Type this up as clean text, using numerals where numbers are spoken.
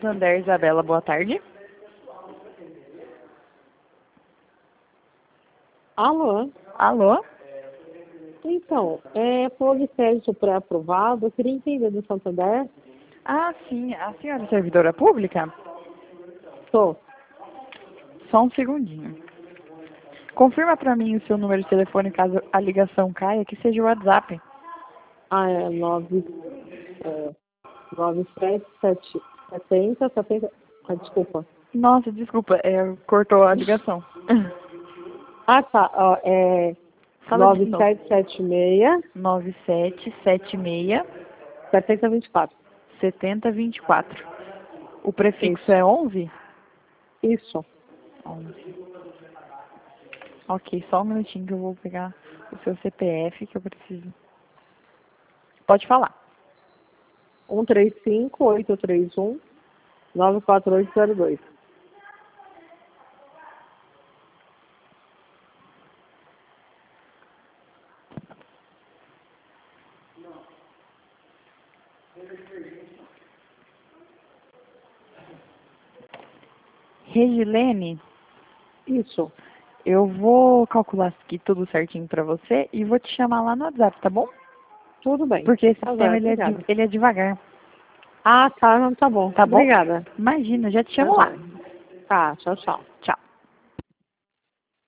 Santander, Isabela, boa tarde. Alô? Alô? Então, foi crédito pré-aprovado, eu queria entender do Santander. Ah, sim, a senhora é servidora pública? Sou. Só um segundinho. Confirma para mim o seu número de telefone caso a ligação caia, que seja o WhatsApp. É 9770. Desculpa. Nossa, desculpa, cortou a ligação. Ah, tá. Fala de novo. 9776 9776 7024. 7024. O prefixo Isso. é 11? Isso. 11. Ok, só um minutinho que eu vou pegar o seu CPF que eu preciso. Pode falar. 135831 94802. Regilene, Isso. eu vou calcular aqui tudo certinho pra você e vou te chamar lá no WhatsApp, tá bom? Tudo bem. Porque esse Tá sistema bem, ele obrigada. é devagar, Ah, tá. Não, tá bom. tá bom? Obrigada. Imagina, já te Tá chamo lá. bom. Tá, tchau, tchau.